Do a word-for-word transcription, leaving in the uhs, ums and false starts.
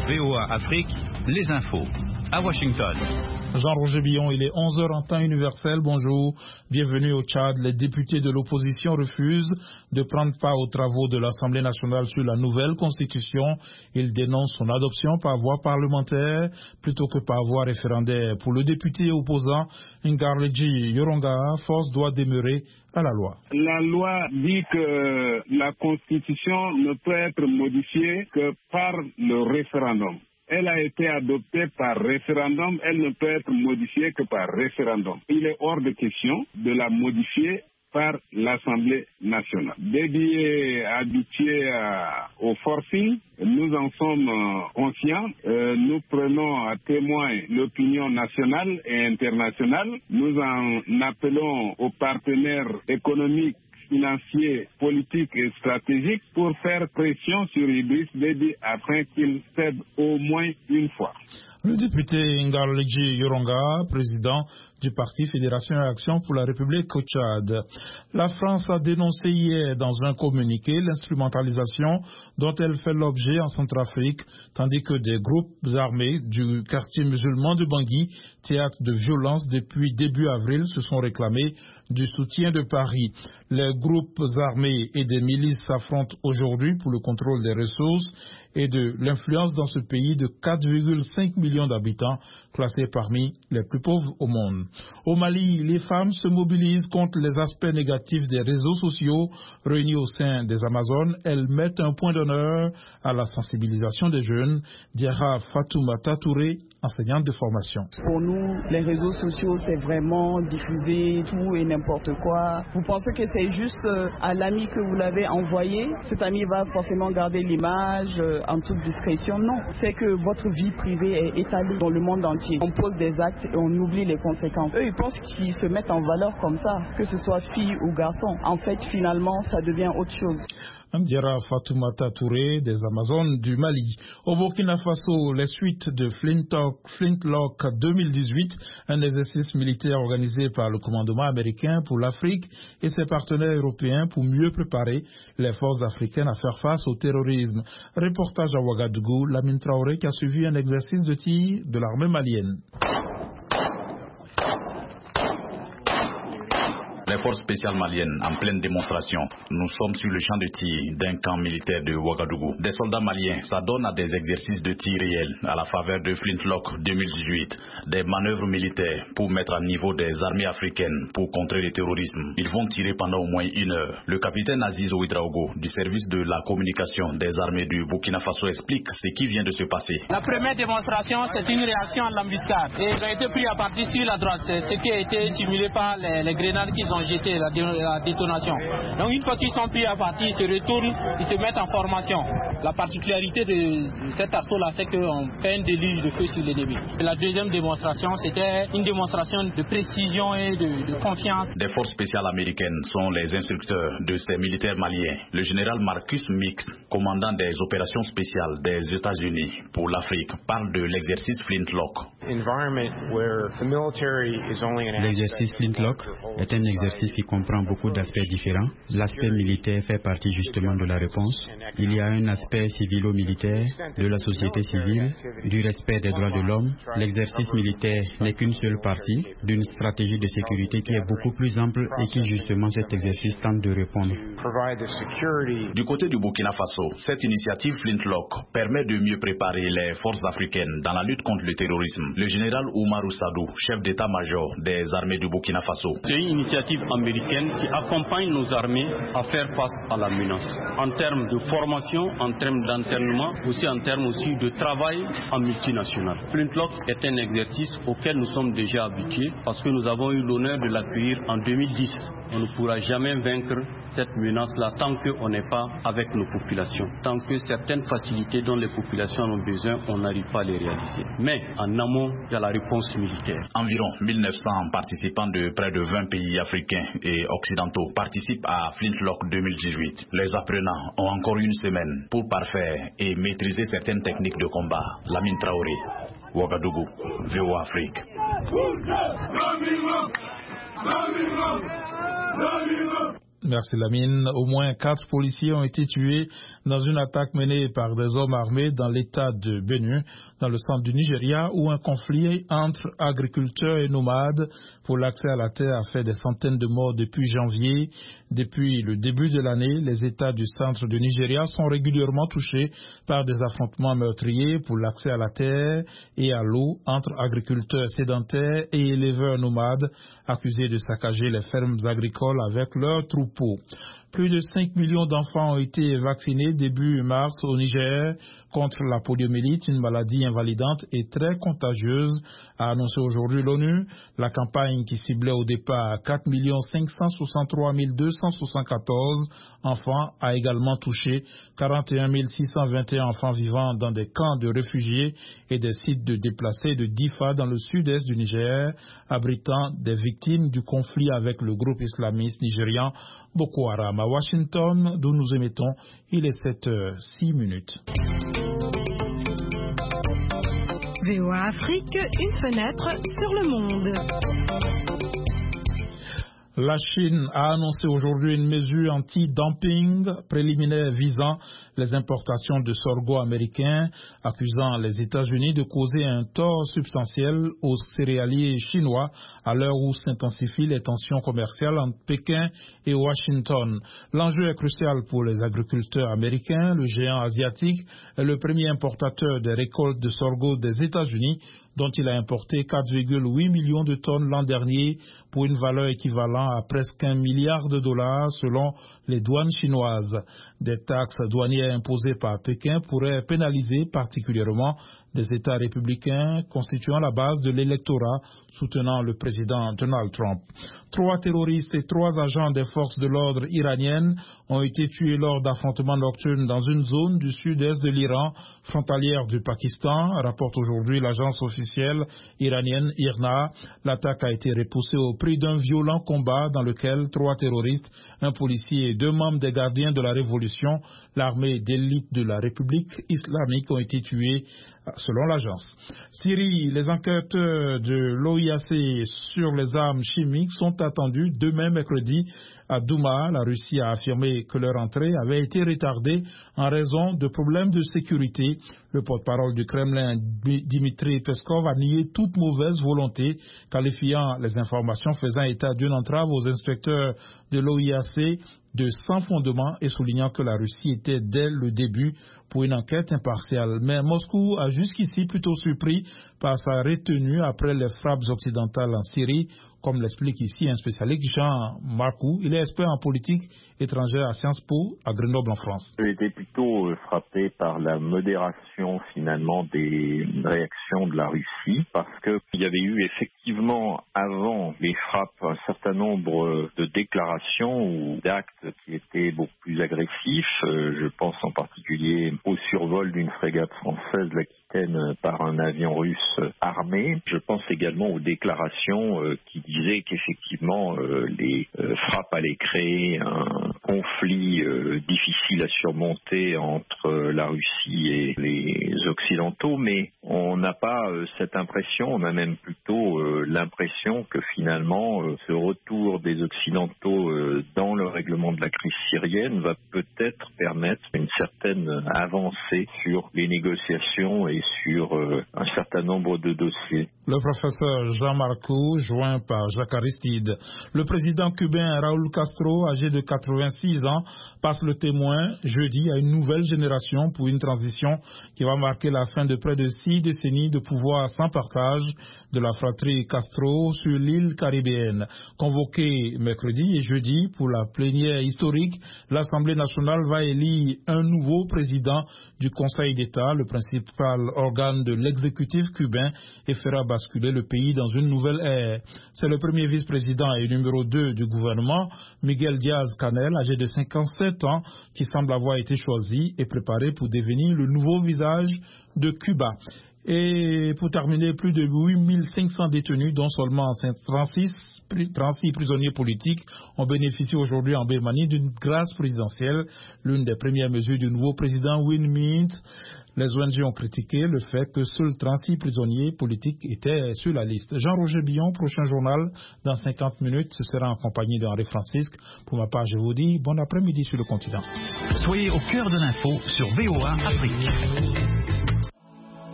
V O A Afrique, les infos. À Washington. Jean-Roger Billon, il est onze heures en temps universel. Bonjour, bienvenue au Tchad. Les députés de l'opposition refusent de prendre part aux travaux de l'Assemblée nationale sur la nouvelle constitution. Ils dénoncent son adoption par voie parlementaire plutôt que par voie référendaire. Pour le député opposant Ngarleji Yoronga, force doit demeurer à la loi. La loi dit que la constitution ne peut être modifiée que par le référendum. Elle a été adoptée par référendum, elle ne peut être modifiée que par référendum. Il est hors de question de la modifier par l'Assemblée nationale. Dédiés, habitués à, au forcing, nous en sommes euh, conscients. Euh, nous prenons à témoin l'opinion nationale et internationale. Nous en appelons aux partenaires économiques, financiers, politiques et stratégiques pour faire pression sur Idriss Déby afin qu'il cède au moins une fois. Le député Ngarleji Yoronga, président du parti Fédération et Action pour la République au Tchad. La France a dénoncé hier dans un communiqué l'instrumentalisation dont elle fait l'objet en Centrafrique, tandis que des groupes armés du quartier musulman de Bangui, théâtre de violence depuis début avril, se sont réclamés du soutien de Paris. Les groupes armés et des milices s'affrontent aujourd'hui pour le contrôle des ressources et de l'influence dans ce pays de quatre virgule cinq millions d'habitants, classés parmi les plus pauvres au monde. Au Mali, les femmes se mobilisent contre les aspects négatifs des réseaux sociaux réunis au sein des Amazones. Elles mettent un point d'honneur à la sensibilisation des jeunes. Diara Fatoumata Touré, enseignante de formation. Pour nous, les réseaux sociaux, c'est vraiment diffuser tout et n'importe quoi. Vous pensez que c'est juste à l'ami que vous l'avez envoyé, cet ami va forcément garder l'image en toute discrétion? Non, c'est que votre vie privée est étalée dans le monde entier. On pose des actes et on oublie les conséquences. Eux, ils pensent qu'ils se mettent en valeur comme ça, que ce soit fille ou garçon. En fait, finalement, ça devient autre chose. Diara Fatoumata Touré des Amazones du Mali. Au Burkina Faso, les suites de Flintlock, Flintlock deux mille dix-huit, un exercice militaire organisé par le commandement américain pour l'Afrique et ses partenaires européens pour mieux préparer les forces africaines à faire face au terrorisme. Reportage à Ouagadougou, Lamine Traoré qui a suivi un exercice de tir de l'armée malienne. Les forces spéciales maliennes en pleine démonstration. Nous sommes sur le champ de tir d'un camp militaire de Ouagadougou. Des soldats maliens s'adonnent à des exercices de tir réels à la faveur de Flintlock deux mille dix-huit. Des manœuvres militaires pour mettre à niveau des armées africaines pour contrer le terrorisme. Ils vont tirer pendant au moins une heure. Le capitaine Aziz Ouidraogo du service de la communication des armées du Burkina Faso explique ce qui vient de se passer. La première démonstration, c'est une réaction à l'embuscade. Et ils ont été pris à partir sur la droite. C'est ce qui a été simulé par les, les grenades qu'ils ont jeté la, dé, la détonation. Donc une fois qu'ils sont pris à partir, ils se retournent, ils se mettent en formation. La particularité de cet assaut-là, c'est qu'on fait un déluge de feu sur l'ennemi. La deuxième démonstration, c'était une démonstration de précision et de, de confiance. Des forces spéciales américaines sont les instructeurs de ces militaires maliens. Le général Marcus Mix, commandant des opérations spéciales des États-Unis pour l'Afrique, parle de l'exercice Flintlock. L'exercice Flintlock est un exercice qui comprend beaucoup d'aspects différents. L'aspect militaire fait partie justement de la réponse. Il y a un aspect civilo-militaire, de la société civile, du respect des droits de l'homme. L'exercice militaire n'est qu'une seule partie d'une stratégie de sécurité qui est beaucoup plus ample et qui justement cet exercice tente de répondre. Du côté du Burkina Faso, cette initiative Flintlock permet de mieux préparer les forces africaines dans la lutte contre le terrorisme. Le général Oumarou Sadou, chef d'état-major des armées du Burkina Faso. C'est une initiative américaine qui accompagne nos armées à faire face à la menace. En termes de formation, en termes d'entraînement, aussi en termes aussi de travail en multinational. Flintlock est un exercice auquel nous sommes déjà habitués parce que nous avons eu l'honneur de l'accueillir en deux mille dix. On ne pourra jamais vaincre cette menace-là tant qu'on n'est pas avec nos populations. Tant que certaines facilités dont les populations ont besoin, on n'arrive pas à les réaliser. Mais en amont, il y a la réponse militaire. Environ mille neuf cents participants de près de vingt pays africains et occidentaux participent à Flintlock deux mille dix-huit. Les apprenants ont encore une semaine pour parfaire et maîtriser certaines techniques de combat. Lamine Traoré, Ouagadougou, V O A Afrique. Merci Lamine. Au moins quatre policiers ont été tués dans une attaque menée par des hommes armés dans l'état de Benue, dans le centre du Nigeria, où un conflit entre agriculteurs et nomades pour l'accès à la terre a fait des centaines de morts depuis janvier. Depuis le début de l'année, les États du centre du Nigeria sont régulièrement touchés par des affrontements meurtriers pour l'accès à la terre et à l'eau entre agriculteurs sédentaires et éleveurs nomades accusés de saccager les fermes agricoles avec leurs troupeaux. Plus de cinq millions d'enfants ont été vaccinés début mars au Niger contre la poliomyélite, une maladie invalidante et très contagieuse, a annoncé aujourd'hui l'ONU. La campagne qui ciblait au départ quatre millions cinq cent soixante-trois mille deux cent soixante-quatorze enfants a également touché quarante et un mille six cent vingt et un enfants vivant dans des camps de réfugiés et des sites de déplacés de Difa dans le sud-est du Niger, abritant des victimes du conflit avec le groupe islamiste nigérian Boko Haram. À Washington, d'où nous émettons, il est sept heures six minutes. V O A Afrique, une fenêtre sur le monde. La Chine a annoncé aujourd'hui une mesure anti-dumping préliminaire visant les importations de sorgho américains, accusant les États-Unis de causer un tort substantiel aux céréaliers chinois à l'heure où s'intensifient les tensions commerciales entre Pékin et Washington. L'enjeu est crucial pour les agriculteurs américains. Le géant asiatique est le premier importateur des récoltes de sorgho des États-Unis, dont il a importé quatre virgule huit millions de tonnes l'an dernier pour une valeur équivalente à presque un milliard de dollars selon les douanes chinoises. Des taxes douanières imposées par Pékin pourraient pénaliser particulièrement des États républicains constituant la base de l'électorat soutenant le président Donald Trump. Trois terroristes et trois agents des forces de l'ordre iraniennes ont été tués lors d'affrontements nocturnes dans une zone du sud-est de l'Iran, frontalière du Pakistan, rapporte aujourd'hui l'agence officielle iranienne I R N A. L'attaque a été repoussée au prix d'un violent combat dans lequel trois terroristes, un policier et deux membres des gardiens de la Révolution, l'armée d'élite de la République islamique, ont été tués selon l'agence. Syrie, les enquêteurs de l'O I A C sur les armes chimiques sont attendus demain mercredi à Douma. La Russie a affirmé que leur entrée avait été retardée en raison de problèmes de sécurité. Le porte-parole du Kremlin, Dmitry Peskov, a nié toute mauvaise volonté, qualifiant les informations faisant état d'une entrave aux inspecteurs de l'O I A C de sans fondement et soulignant que la Russie était dès le début pour une enquête impartiale. Mais Moscou a jusqu'ici plutôt surpris par sa retenue après les frappes occidentales en Syrie, comme l'explique ici un spécialiste, Jean Marcou. Il est expert en politique étrangère à Sciences Po à Grenoble en France. J'ai été plutôt frappé par la modération finalement des réactions de la Russie, parce qu'il y avait eu effectivement avant les frappes un certain nombre de déclarations ou d'actes qui étaient beaucoup plus agressifs. Je pense en particulier au survol d'une frégate française, l'Aquitaine, par un avion russe armé. Je pense également aux déclarations qui disaient qu'effectivement les frappes allaient créer un conflit difficile à surmonter entre la Russie et les Occidentaux, mais on n'a pas cette impression, on a même plutôt l'impression que finalement ce retour des Occidentaux dans le règlement de la crise syrienne va peut-être permettre une certaine avancée sur les négociations et sur un certain nombre de dossiers. Le professeur Jean Marcou, joint par Jacques Aristide. Le président cubain Raúl Castro, âgé de quatre-vingt-six ans, passe le témoin jeudi à une nouvelle génération pour une transition qui va marquer la fin de près de six décennies de pouvoir sans partage de la fratrie Castro sur l'île caribéenne. Convoquée mercredi et jeudi pour la plénière historique, l'Assemblée nationale va élire un nouveau président du Conseil d'État, le principal organe de l'exécutif cubain, et fera basculer le pays dans une nouvelle ère. C'est le premier vice-président et numéro deux du gouvernement, Miguel Díaz-Canel, âgé de cinquante-sept ans, qui semble avoir été choisi et préparé pour devenir le nouveau visage de Cuba. Et pour terminer, plus de huit mille cinq cents détenus, dont seulement trente-six, trente-six prisonniers politiques, ont bénéficié aujourd'hui en Birmanie d'une grâce présidentielle, l'une des premières mesures du nouveau président Win Myint. Les O N G ont critiqué le fait que seuls trente-six prisonniers politiques étaient sur la liste. Jean-Roger Billon, prochain journal, dans cinquante minutes, ce sera en compagnie d'Henri Francisque. Pour ma part, je vous dis bon après-midi sur le continent. Soyez au cœur de l'info sur V O A Afrique.